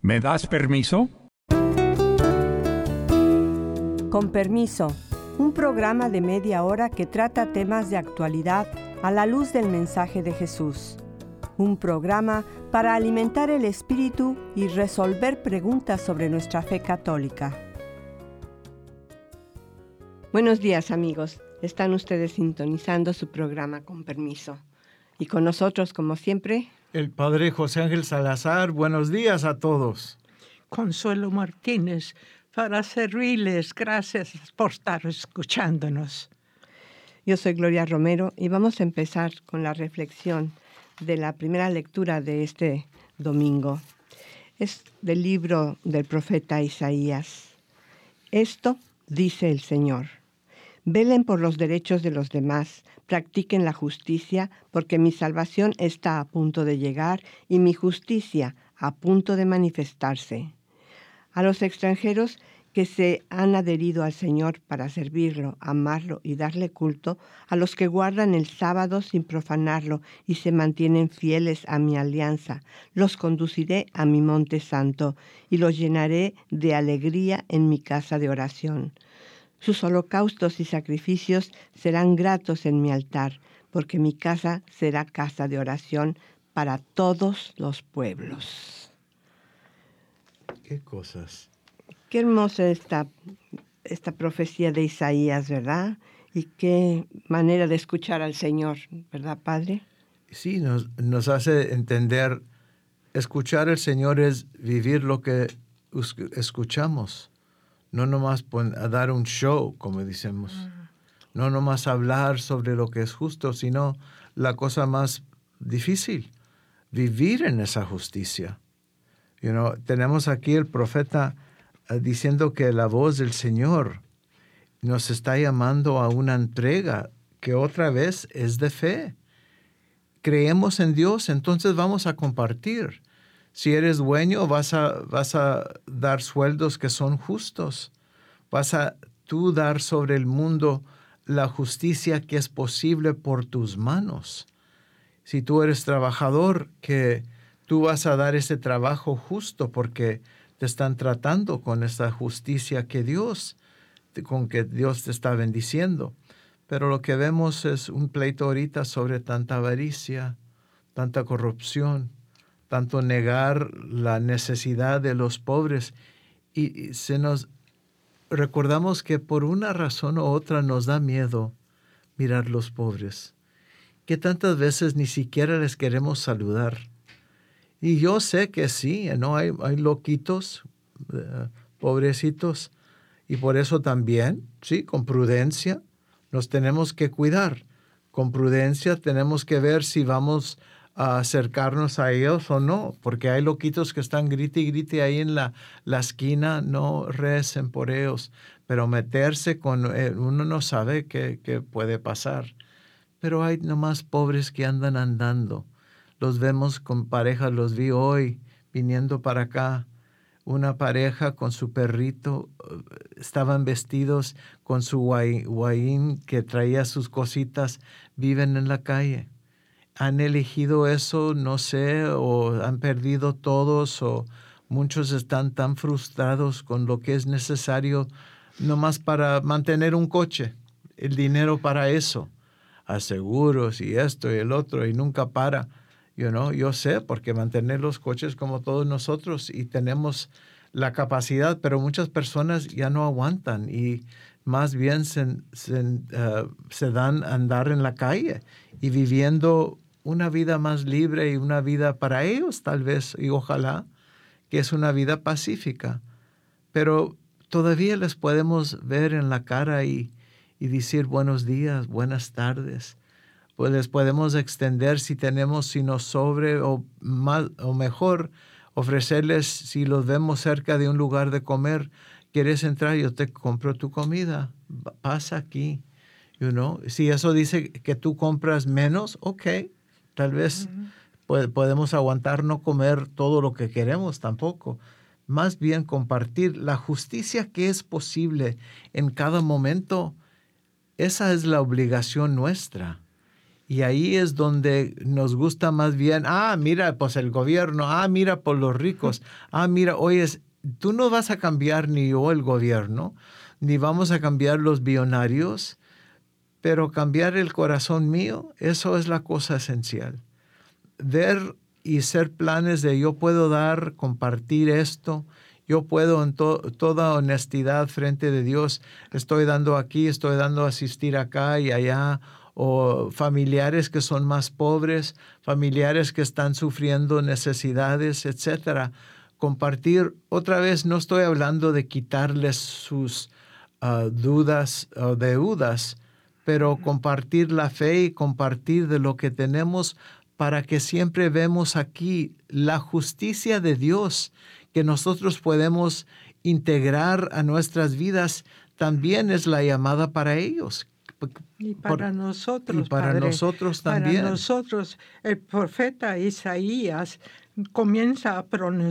¿Me das permiso? Con permiso, un programa de media hora que trata temas de actualidad a la luz del mensaje de Jesús. Un programa para alimentar el espíritu y resolver preguntas sobre nuestra fe católica. Buenos días, amigos. Están ustedes sintonizando su programa Con Permiso. Y con nosotros, como siempre, el Padre José Ángel Salazar. Buenos días a todos. Consuelo Martínez, para servirles. Gracias por estar escuchándonos. Yo soy Gloria Romero y vamos a empezar con la reflexión de la primera lectura de este domingo. Es del libro del profeta Isaías. Esto dice el Señor: velen por los derechos de los demás, practiquen la justicia, porque mi salvación está a punto de llegar y mi justicia a punto de manifestarse. A los extranjeros que se han adherido al Señor para servirlo, amarlo y darle culto, a los que guardan el sábado sin profanarlo y se mantienen fieles a mi alianza, los conduciré a mi monte santo y los llenaré de alegría en mi casa de oración. Sus holocaustos y sacrificios serán gratos en mi altar, porque mi casa será casa de oración para todos los pueblos. ¿Qué cosas? Qué hermosa esta profecía de Isaías, ¿verdad? Y qué manera de escuchar al Señor, ¿verdad, Padre? Sí, nos hace entender, escuchar al Señor es vivir lo que escuchamos. No nomás a dar un show, como decimos. No nomás hablar sobre lo que es justo, sino la cosa más difícil, vivir en esa justicia. Tenemos aquí el profeta diciendo que la voz del Señor nos está llamando a una entrega que otra vez es de fe. Creemos en Dios, entonces vamos a compartir. Si eres dueño, vas a dar sueldos que son justos. Vas a tú dar sobre el mundo la justicia que es posible por tus manos. Si tú eres trabajador, que tú vas a dar ese trabajo justo porque te están tratando con esa justicia con que Dios te está bendiciendo. Pero lo que vemos es un pleito ahorita sobre tanta avaricia, tanta corrupción, tanto negar la necesidad de los pobres. Y recordamos que por una razón u otra nos da miedo mirar los pobres, que tantas veces ni siquiera les queremos saludar. Y yo sé que sí, hay loquitos, pobrecitos, y por eso también, sí, con prudencia nos tenemos que cuidar. Con prudencia tenemos que ver si vamos a acercarnos a ellos o no, porque hay loquitos que están grite y grite ahí en la esquina. No recen por ellos, pero meterse con uno no sabe qué puede pasar. Pero hay nomás pobres que andan andando. Los vemos con parejas, los vi hoy viniendo para acá. Una pareja con su perrito, estaban vestidos con su guayín que traía sus cositas, viven en la calle. Han elegido eso, no sé, o han perdido todos, o muchos están tan frustrados con lo que es necesario nomás para mantener un coche, el dinero para eso, aseguros y esto y el otro, y nunca para. Yo sé, porque mantener los coches como todos nosotros y tenemos la capacidad, pero muchas personas ya no aguantan y más bien se dan a andar en la calle y viviendo una vida más libre y una vida para ellos tal vez, y ojalá que es una vida pacífica. Pero todavía les podemos ver en la cara y decir buenos días, buenas tardes. Pues les podemos extender si nos sobre o mejor ofrecerles, si los vemos cerca de un lugar de comer, ¿quieres entrar? Yo te compro tu comida, pasa aquí. Si eso dice que tú compras menos, ok, tal vez podemos aguantar no comer todo lo que queremos tampoco. Más bien compartir la justicia que es posible en cada momento. Esa es la obligación nuestra. Y ahí es donde nos gusta más bien, mira, pues el gobierno, mira por los ricos, mira, oye, tú no vas a cambiar ni yo el gobierno, ni vamos a cambiar los billonarios, pero cambiar el corazón mío, eso es la cosa esencial. Ver y ser planes de yo puedo dar, compartir esto, yo puedo en toda honestidad frente de Dios, estoy dando aquí, estoy dando asistir acá y allá, o familiares que son más pobres, familiares que están sufriendo necesidades, etcétera. Compartir, otra vez no estoy hablando de quitarles sus dudas o deudas, pero compartir la fe y compartir de lo que tenemos para que siempre vemos aquí la justicia de Dios que nosotros podemos integrar a nuestras vidas, también es la llamada para ellos. Y para nosotros, y para Padre, nosotros también. Para nosotros, el profeta Isaías comienza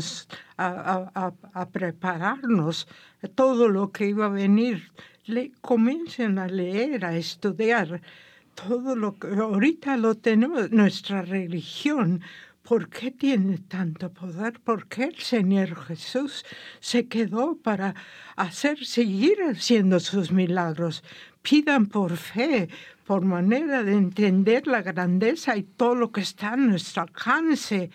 a prepararnos todo lo que iba a venir. Comiencen a leer, a estudiar todo lo que ahorita lo tenemos, nuestra religión. ¿Por qué tiene tanto poder? ¿Por qué el Señor Jesús se quedó para seguir haciendo sus milagros? Pidan por fe, por manera de entender la grandeza y todo lo que está a nuestro alcance.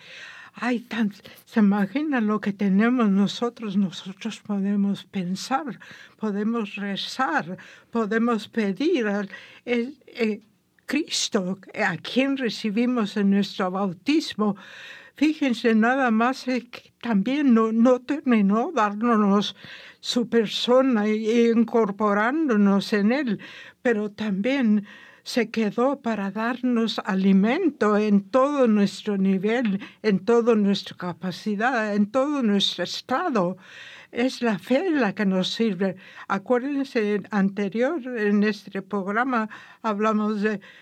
Se imagina lo que tenemos nosotros. Nosotros podemos pensar, podemos rezar, podemos pedir al Cristo, a quien recibimos en nuestro bautismo. Fíjense, nada más que también no terminó dándonos su persona y incorporándonos en Él, pero también se quedó para darnos alimento en todo nuestro nivel, en toda nuestra capacidad, en todo nuestro estado. Es la fe la que nos sirve. Acuérdense, anterior en este programa hablamos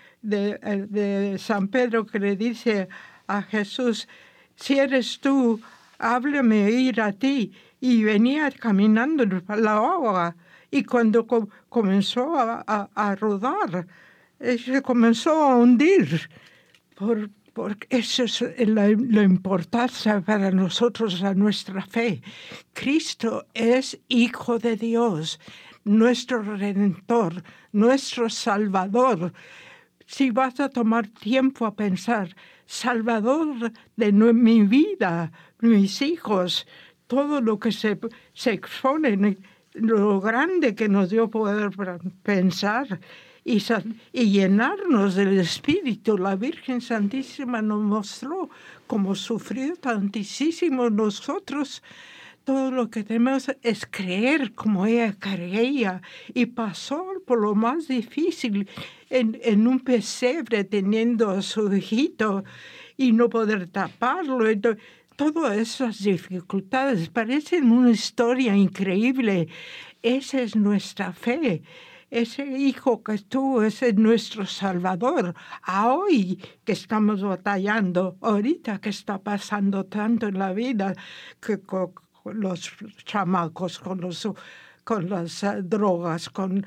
de San Pedro, que le dice a Jesús: si eres tú, háblame ir a ti. Y venía caminando la agua, y cuando comenzó a rodar, se comenzó a hundir. Porque eso es la importancia para nosotros, a nuestra fe. Cristo es Hijo de Dios, nuestro Redentor, nuestro Salvador. Si vas a tomar tiempo a pensar, Salvador de mi vida, mis hijos, todo lo que se expone, lo grande que nos dio poder pensar y llenarnos del Espíritu. La Virgen Santísima nos mostró cómo sufrió tantísimo nosotros. Todo lo que tenemos es creer como ella creía, y pasó por lo más difícil en un pesebre teniendo a su hijito y no poder taparlo. Todas esas dificultades parecen una historia increíble. Esa es nuestra fe. Ese hijo que tuvo, ese es nuestro Salvador. A hoy que estamos batallando, ahorita que está pasando tanto en la vida, que con los chamacos, con las drogas, con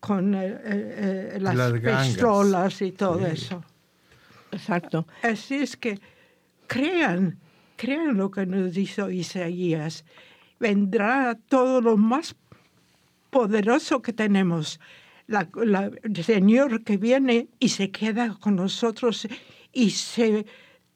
las pistolas y todo eso. Exacto. Así es que crean lo que nos dijo Isaías. Vendrá todo lo más poderoso que tenemos. El Señor que viene y se queda con nosotros y se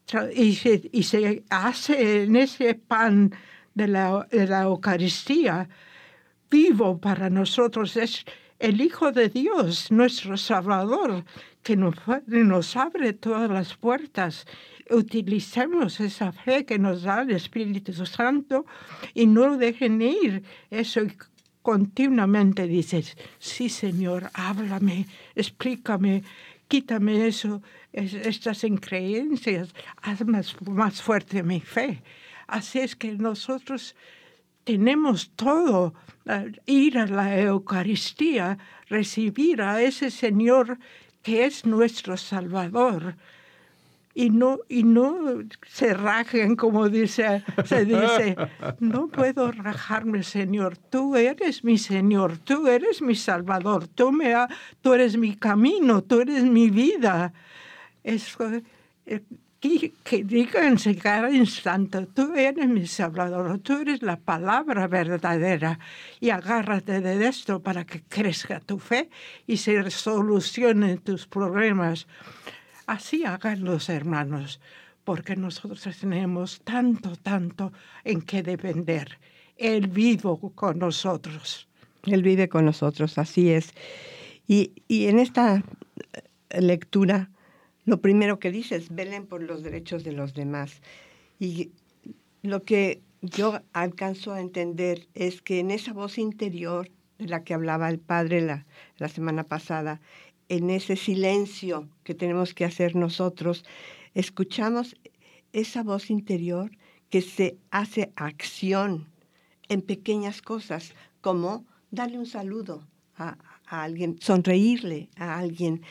hace en ese pan de la Eucaristía vivo para nosotros. Es el Hijo de Dios, nuestro Salvador, que nos abre todas las puertas. Utilicemos esa fe que nos da el Espíritu Santo y no dejen ir eso. Continuamente dices: sí, Señor, háblame, explícame, quítame eso, estas increencias, haz más fuerte mi fe. Así es que nosotros tenemos todo, ir a la Eucaristía, recibir a ese Señor que es nuestro Salvador. Y no se rajen, como se dice. No puedo rajarme, Señor. Tú eres mi Señor, tú eres mi Salvador, tú eres mi camino, tú eres mi vida. que digan cada instante, tú eres mi Salvador, tú eres la palabra verdadera, y agárrate de esto para que crezca tu fe y se solucionen tus problemas. Así hagan los hermanos, porque nosotros tenemos tanto en qué depender. Él vive con nosotros. Él vive con nosotros, así es. Y en esta lectura, lo primero que dice es: velen por los derechos de los demás. Y lo que yo alcanzo a entender es que en esa voz interior de la que hablaba el Padre la semana pasada, en ese silencio que tenemos que hacer nosotros, escuchamos esa voz interior que se hace acción en pequeñas cosas, como darle un saludo a alguien, sonreírle a alguien,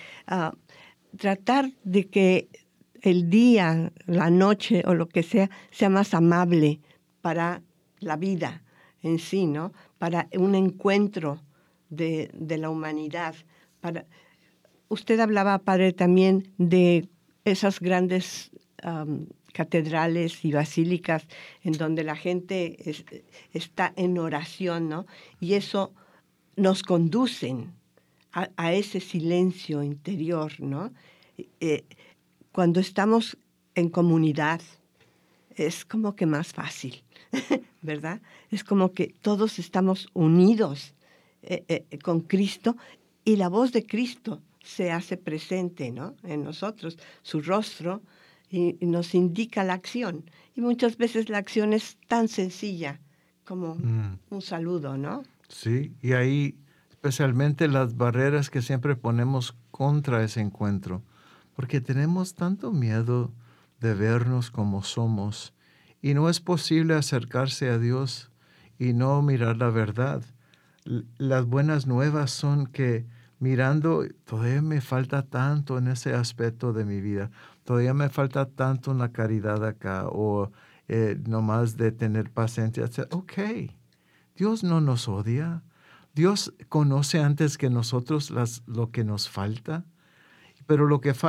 tratar de que el día, la noche o lo que sea más amable para la vida en sí, ¿no? Para un encuentro de la humanidad. Usted hablaba, Padre, también de esas grandes catedrales y basílicas en donde la gente está en oración, ¿no? Y eso nos conducen a ese silencio interior, ¿no? Cuando estamos en comunidad es como que más fácil, ¿verdad? Es como que todos estamos unidos con Cristo, y la voz de Cristo se hace presente, ¿no? En nosotros, su rostro, y nos indica la acción. Y muchas veces la acción es tan sencilla como un saludo, ¿no? Sí, y ahí especialmente las barreras que siempre ponemos contra ese encuentro, porque tenemos tanto miedo de vernos como somos, y no es posible acercarse a Dios y no mirar la verdad. Las buenas nuevas son que mirando, todavía me falta tanto en ese aspecto de mi vida, todavía me falta tanto en la caridad acá, o nomás de tener paciencia. Ok, Dios no nos odia. Dios conoce antes que nosotros lo que nos falta, pero lo que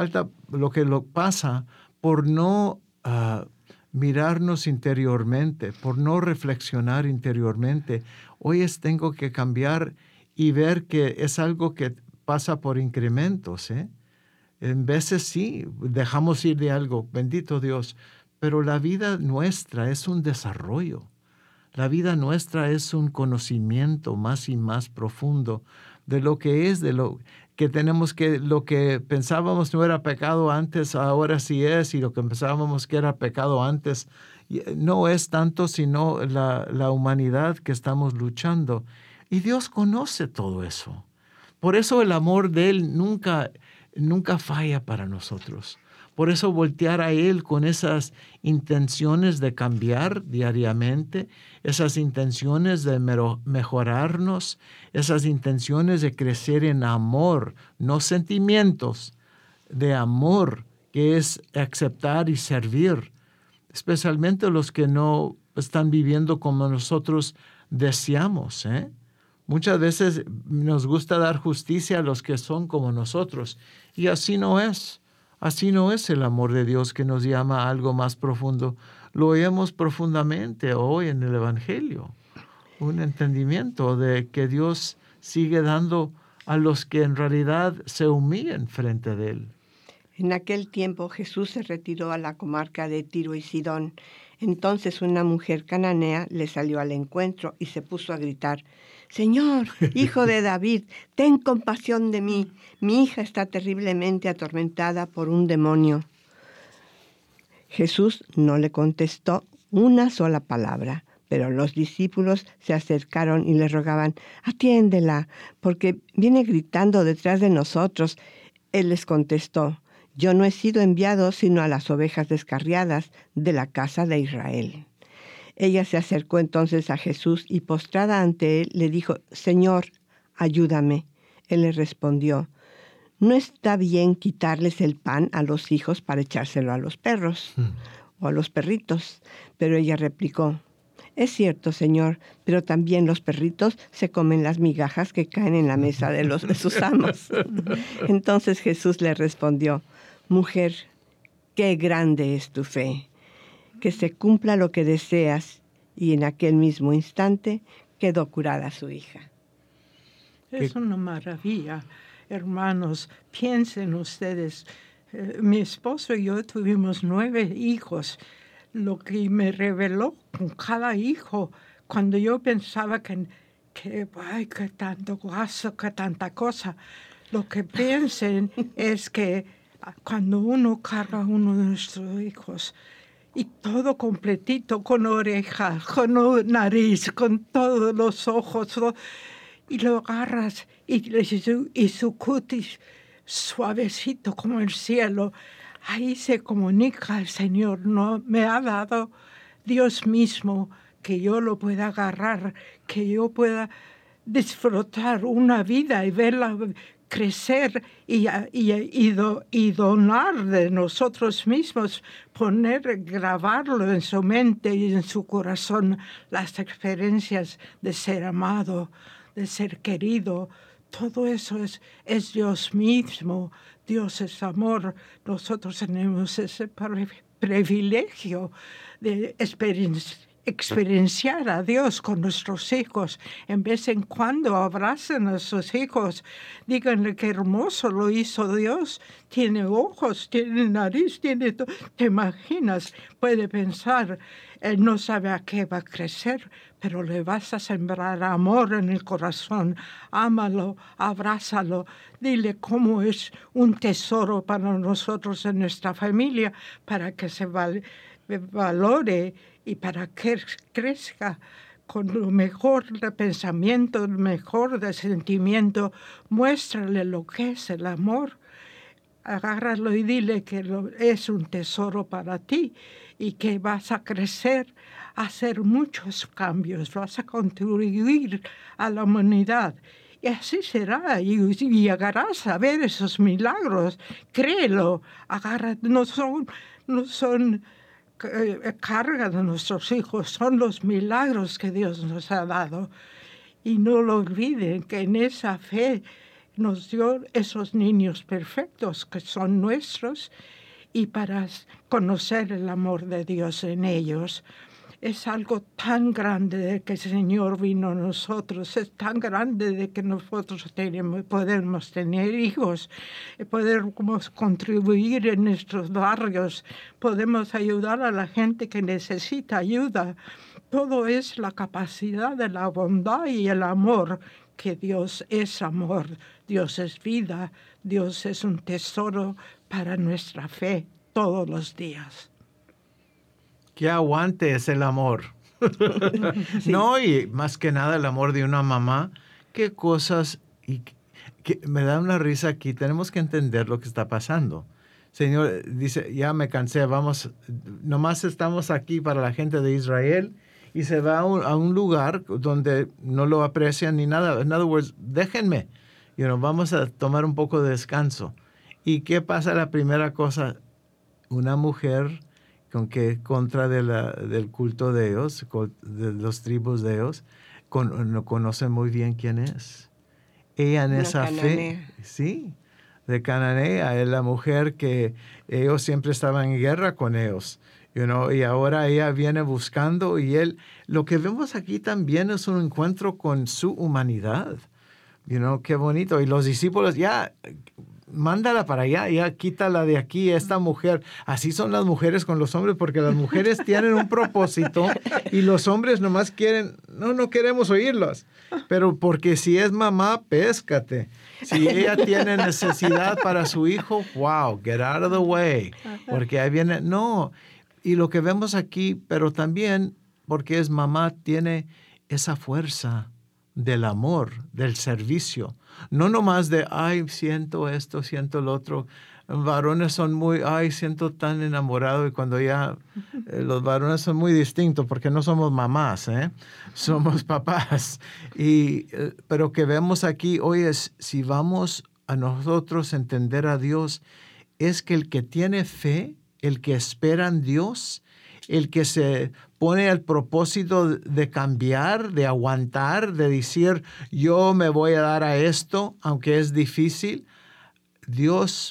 pasa por no mirarnos interiormente, por no reflexionar interiormente. Hoy tengo que cambiar y ver que es algo que pasa por incrementos, ¿eh? En veces sí, dejamos ir de algo, bendito Dios, pero la vida nuestra es un desarrollo. La vida nuestra es un conocimiento más y más profundo de lo que es, de lo que tenemos lo que pensábamos no era pecado antes, ahora sí es, y lo que pensábamos que era pecado antes no es tanto, sino la humanidad que estamos luchando. Y Dios conoce todo eso. Por eso el amor de Él nunca falla para nosotros. Por eso voltear a Él con esas intenciones de cambiar diariamente, esas intenciones de mejorarnos, esas intenciones de crecer en amor, no sentimientos, de amor, que es aceptar y servir, especialmente los que no están viviendo como nosotros deseamos, ¿eh? Muchas veces nos gusta dar justicia a los que son como nosotros, y así no es. Así no es el amor de Dios, que nos llama a algo más profundo. Lo oímos profundamente hoy en el Evangelio. Un entendimiento de que Dios sigue dando a los que en realidad se humillan frente de Él. En aquel tiempo Jesús se retiró a la comarca de Tiro y Sidón. Entonces una mujer cananea le salió al encuentro y se puso a gritar: «Señor, hijo de David, ten compasión de mí. Mi hija está terriblemente atormentada por un demonio». Jesús no le contestó una sola palabra, pero los discípulos se acercaron y le rogaban: «Atiéndela, porque viene gritando detrás de nosotros». Él les contestó: «Yo no he sido enviado sino a las ovejas descarriadas de la casa de Israel». Ella se acercó entonces a Jesús y postrada ante él le dijo: «Señor, ayúdame». Él le respondió: «No está bien quitarles el pan a los hijos para echárselo a los perros o a los perritos». Pero ella replicó: «Es cierto, Señor, pero también los perritos se comen las migajas que caen en la mesa de sus amos». Entonces Jesús le respondió: Mujer, qué grande es tu fe. Que se cumpla lo que deseas. Y en aquel mismo instante quedó curada su hija. Es una maravilla, hermanos. Piensen ustedes, mi esposo y yo tuvimos 9 hijos. Lo que me reveló con cada hijo, cuando yo pensaba que tanto gasto, que tanta cosa. Lo que piensen es que cuando uno carga a uno de nuestros hijos, y todo completito, con orejas, con nariz, con todos los ojos, y lo agarras y su cutis suavecito como el cielo. Ahí se comunica el Señor, ¿no? Me ha dado Dios mismo que yo lo pueda agarrar, que yo pueda disfrutar una vida y verla crecer y donar de nosotros mismos, grabarlo en su mente y en su corazón, las experiencias de ser amado, de ser querido. Todo eso es Dios mismo. Dios es amor. Nosotros tenemos ese privilegio de experienciar a Dios con nuestros hijos. En vez en cuando abracen a sus hijos, díganle qué hermoso lo hizo Dios. Tiene ojos, tiene nariz, tiene todo. ¿Te imaginas? Puede pensar, él no sabe a qué va a crecer, pero le vas a sembrar amor en el corazón. Ámalo, abrázalo, dile cómo es un tesoro para nosotros en nuestra familia, para que se valore y para que crezca con lo mejor de pensamiento, lo mejor de sentimiento. Muéstrale lo que es el amor. Agárralo y dile que es un tesoro para ti y que vas a crecer, a hacer muchos cambios, vas a contribuir a la humanidad. Y así será, y llegarás a ver esos milagros. Créelo, no son carga de nuestros hijos, son los milagros que Dios nos ha dado. Y no lo olviden que en esa fe nos dio esos niños perfectos que son nuestros, y para conocer el amor de Dios en ellos. Es algo tan grande de que el Señor vino a nosotros, es tan grande de que nosotros podemos tener hijos, podemos contribuir en nuestros barrios, podemos ayudar a la gente que necesita ayuda. Todo es la capacidad de la bondad y el amor, que Dios es amor, Dios es vida, Dios es un tesoro para nuestra fe todos los días. Que aguante es el amor. Sí. No, y más que nada el amor de una mamá. Qué cosas, y que me da una risa aquí. Tenemos que entender lo que está pasando. Señor dice, ya me cansé, vamos, nomás estamos aquí para la gente de Israel, y se va a un lugar donde no lo aprecian ni nada. In other words, déjenme, vamos a tomar un poco de descanso. ¿Y qué pasa? La primera cosa, una mujer contra del culto de ellos, de los tribus de ellos, no conoce muy bien quién es. Ella en esa fe, sí, de Cananea, es la mujer que ellos siempre estaban en guerra con ellos. Y ahora ella viene buscando, y lo que vemos aquí también es un encuentro con su humanidad. Qué bonito. Y los discípulos, ya, mándala para allá, ya quítala de aquí, esta mujer. Así son las mujeres con los hombres, porque las mujeres tienen un propósito y los hombres nomás quieren, no queremos oírlos. Pero porque si es mamá, péscate. Si ella tiene necesidad para su hijo, wow, get out of the way. Porque ahí viene, no. Y lo que vemos aquí, pero también porque es mamá, tiene esa fuerza del amor, del servicio. No nomás de, ay, siento esto, siento lo otro. Varones son muy, ay, siento tan enamorado. Y cuando ya, los varones son muy distintos porque no somos mamás, somos papás. Pero que vemos aquí, oye, si vamos a nosotros entender a Dios, es que el que tiene fe, el que espera en Dios, el que se pone el propósito de cambiar, de aguantar, de decir, yo me voy a dar a esto, aunque es difícil, Dios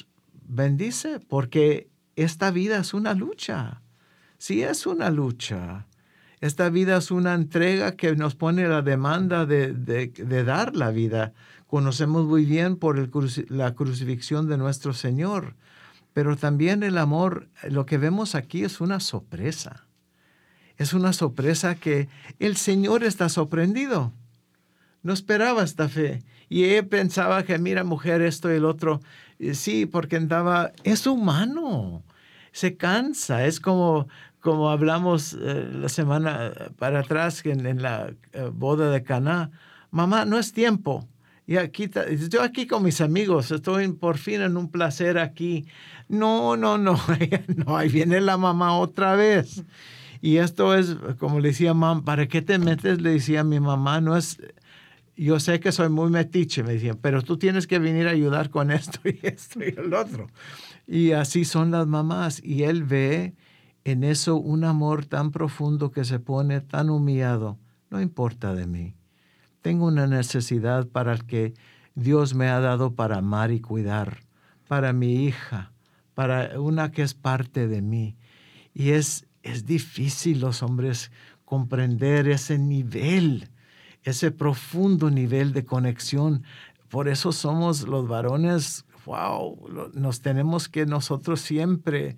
bendice, porque esta vida es una lucha. Sí, es una lucha. Esta vida es una entrega que nos pone la demanda de dar la vida. Conocemos muy bien por la crucifixión de nuestro Señor. Pero también el amor, lo que vemos aquí es una sorpresa. Es una sorpresa que el Señor está sorprendido. No esperaba esta fe. Y ella pensaba que, mira, mujer, esto y el otro. Sí, porque es humano. Se cansa. Es como hablamos la semana para atrás en la boda de Caná. Mamá, no es tiempo. Y yo aquí con mis amigos, estoy por fin en un placer aquí. No, ahí viene la mamá otra vez. Y esto es, como le decía, mamá, ¿para qué te metes? Le decía a mi mamá, no es, yo sé que soy muy metiche, me decían, pero tú tienes que venir a ayudar con esto y el otro. Y así son las mamás. Y él ve en eso un amor tan profundo que se pone tan humillado. No importa de mí. Tengo una necesidad para el que Dios me ha dado para amar y cuidar, para mi hija, para una que es parte de mí. Y es difícil los hombres comprender ese nivel, ese profundo nivel de conexión. Por eso somos los varones, nos tenemos que nosotros siempre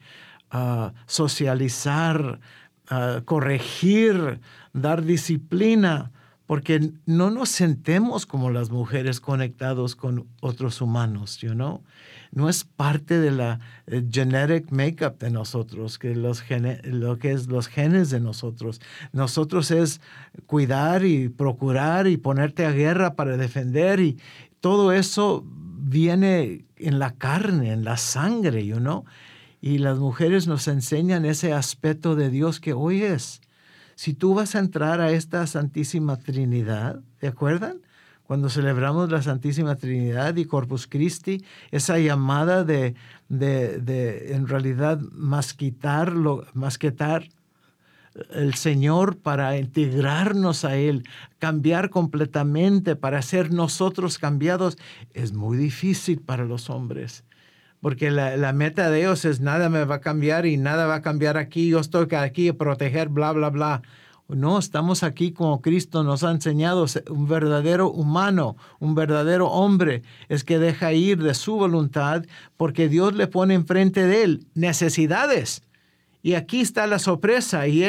socializar, corregir, dar disciplina, porque no nos sentemos como las mujeres conectados con otros humanos, No es parte de la genetic makeup de nosotros, lo que es los genes de nosotros. Nosotros es cuidar y procurar y ponerte a guerra para defender, y todo eso viene en la carne, en la sangre, Y las mujeres nos enseñan ese aspecto de Dios que hoy es. Si tú vas a entrar a esta Santísima Trinidad, ¿te acuerdan? Cuando celebramos la Santísima Trinidad y Corpus Christi, esa llamada de en realidad masquetar el Señor para integrarnos a Él, cambiar completamente para ser nosotros cambiados, es muy difícil para los hombres. Porque la meta de ellos es nada me va a cambiar y nada va a cambiar aquí. Yo estoy aquí a proteger, bla, bla, bla. No, estamos aquí como Cristo nos ha enseñado. Un verdadero humano, un verdadero hombre es que deja ir de su voluntad porque Dios le pone enfrente de él necesidades. Y aquí está la sorpresa. Y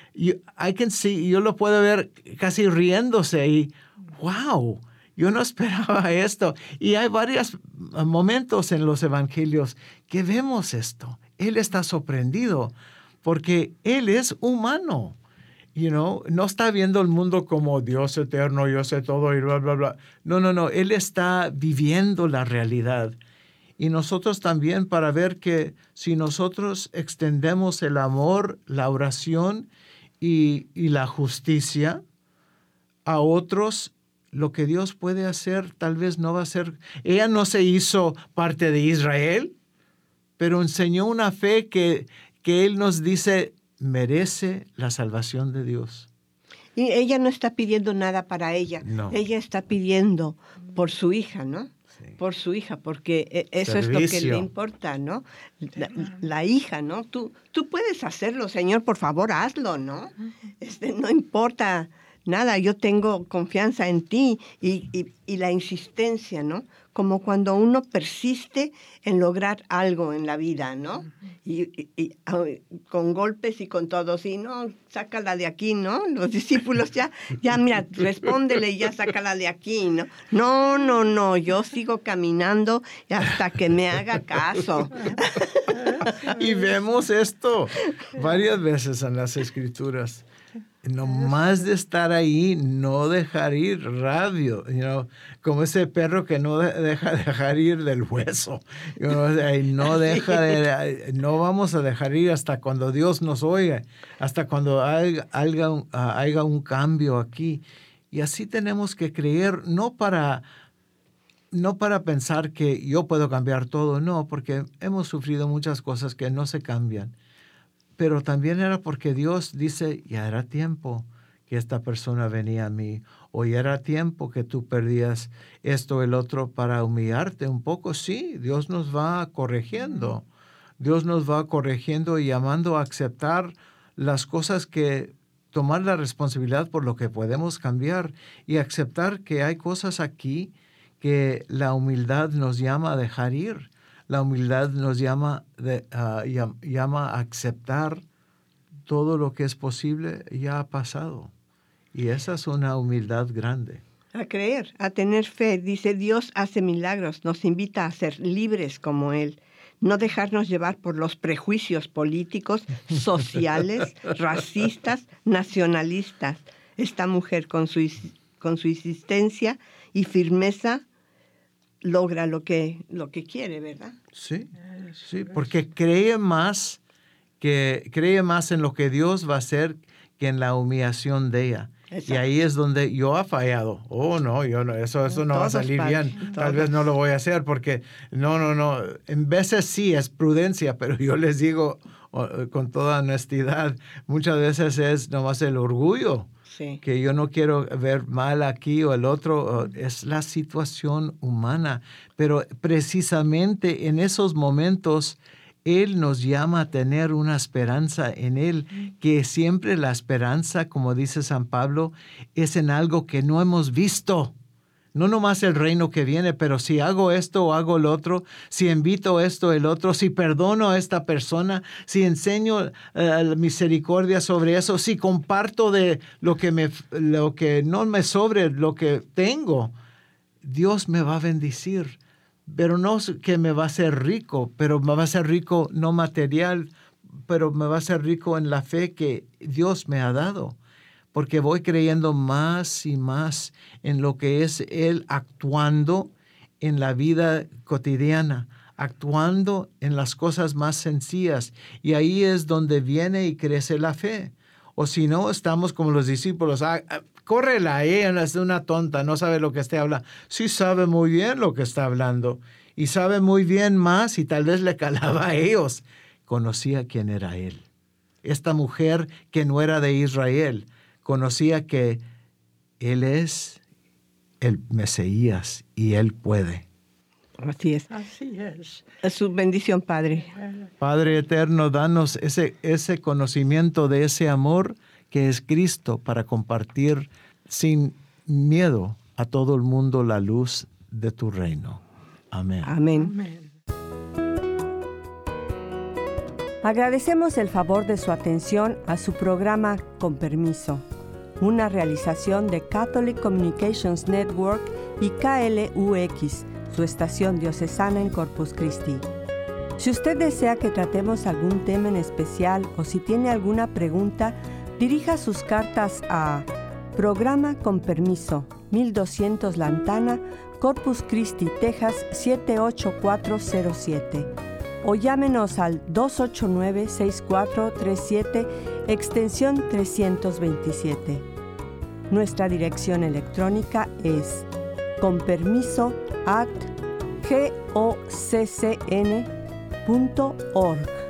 yo lo puedo ver casi riéndose y ¡wow! Yo no esperaba esto. Y hay varios momentos en los evangelios que vemos esto. Él está sorprendido porque Él es humano. No está viendo el mundo como Dios eterno, yo sé todo y bla, bla, bla. No. Él está viviendo la realidad. Y nosotros también para ver que si nosotros extendemos el amor, la oración y la justicia a otros, lo que Dios puede hacer tal vez no va a ser. Ella no se hizo parte de Israel, pero enseñó una fe que Él nos dice merece la salvación de Dios. Y ella no está pidiendo nada para ella. No. Ella está pidiendo por su hija, ¿no? Sí. Por su hija, porque eso Servicio. Es lo que le importa, ¿no? La hija, ¿no? Tú puedes hacerlo, Señor, por favor, hazlo, ¿no? No importa nada, yo tengo confianza en ti y la insistencia, ¿no? Como cuando uno persiste en lograr algo en la vida, ¿no? Y con golpes y con todo, sí, no, sácala de aquí, ¿no? Los discípulos ya, mira, respóndele y ya sácala de aquí, ¿no? No, yo sigo caminando hasta que me haga caso. Y vemos esto varias veces en las Escrituras. No más de estar ahí, no dejar ir rápido, como ese perro que no dejar ir del hueso, no vamos a dejar ir hasta cuando Dios nos oiga, hasta cuando haya un cambio aquí. Y así tenemos que creer, no para pensar que yo puedo cambiar todo, no, porque hemos sufrido muchas cosas que no se cambian. Pero también era porque Dios dice, ya era tiempo que esta persona venía a mí. Hoy era tiempo que tú perdías esto o el otro para humillarte un poco. Sí, Dios nos va corrigiendo. Dios nos va corrigiendo y llamando a aceptar las cosas que tomar la responsabilidad por lo que podemos cambiar y aceptar que hay cosas aquí que la humildad nos llama a dejar ir. La humildad nos llama a aceptar todo lo que es posible ya ha pasado. Y esa es una humildad grande. A creer, a tener fe. Dice, Dios hace milagros, nos invita a ser libres como Él. No dejarnos llevar por los prejuicios políticos, sociales, racistas, nacionalistas. Esta mujer con su insistencia y firmeza logra lo que quiere, ¿verdad? Sí, sí, porque cree más en lo que Dios va a hacer que en la humillación de ella. Exacto. Y ahí es donde yo he fallado. Oh, no, yo no, eso no va a salir bien. Tal vez no lo voy a hacer porque no. En veces sí es prudencia, pero yo les digo con toda honestidad, muchas veces es nomás el orgullo. Sí. Que yo no quiero ver mal aquí o el otro. Es la situación humana. Pero precisamente en esos momentos Él nos llama a tener una esperanza en Él, que siempre la esperanza, como dice San Pablo, es en algo que no hemos visto. No nomás el reino que viene, pero si hago esto o hago lo otro, si invito esto o el otro, si perdono a esta persona, si enseño misericordia sobre eso, si comparto de lo que no me sobre, lo que tengo, Dios me va a bendecir. Pero no que me va a hacer rico, pero me va a hacer rico no material, pero me va a hacer rico en la fe que Dios me ha dado. Porque voy creyendo más y más en lo que es Él actuando en la vida cotidiana, actuando en las cosas más sencillas. Y ahí es donde viene y crece la fe. O si no, estamos como los discípulos. Córrela, ella es una tonta, no sabe lo que está hablando. Sí sabe muy bien lo que está hablando y sabe muy bien más y tal vez le calaba a ellos. Conocía quién era Él. Esta mujer que no era de Israel, conocía que Él es el Mesías y Él puede. Así es. Así es. Es su bendición, Padre. Padre eterno, danos ese conocimiento de ese amor que es Cristo para compartir sin miedo a todo el mundo la luz de tu reino. Amén. Amén. Amén. Agradecemos el favor de su atención a su programa Con Permiso, una realización de Catholic Communications Network y KLUX, su estación diocesana en Corpus Christi. Si usted desea que tratemos algún tema en especial o si tiene alguna pregunta, dirija sus cartas a Programa Con Permiso, 1200 Lantana, Corpus Christi, Texas 78407 o llámenos al 289-6437, extensión 327. Nuestra dirección electrónica es conpermiso@goccn.org.